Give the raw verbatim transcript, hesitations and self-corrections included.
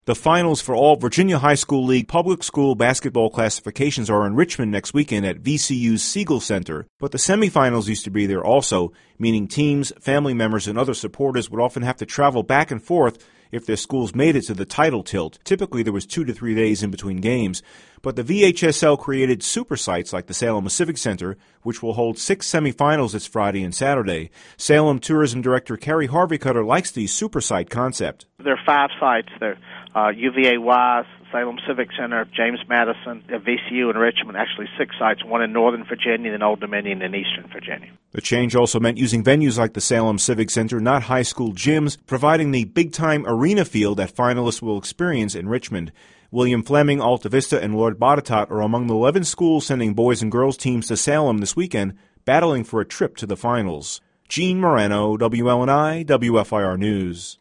The finals for all Virginia High School League public school basketball classifications are in Richmond next weekend at V C U's Siegel Center, but the semifinals used to be there also, meaning teams, family members, and other supporters would often have to travel back and forth if their schools made it to the title tilt. Typically, there was two to three days in between games. But the V H S L created super sites like the Salem Civic Center, which will hold six semifinals this Friday and Saturday. Salem Tourism Director Kerry Harveycutter likes the super site concept. There are five sites. There are uh, U V A Wise, Salem Civic Center, James Madison, V C U, and Richmond. Actually, six sites, one in Northern Virginia, then Old Dominion, and Eastern Virginia. The change also meant using venues like the Salem Civic Center, not high school gyms, providing the big-time arena feel that finalists will experience in Richmond. William Fleming, Alta Vista, and Lord Botetourt are among the eleven schools sending boys and girls teams to Salem this weekend, battling for a trip to the finals. Gene Moreno, W L N I, W F I R News.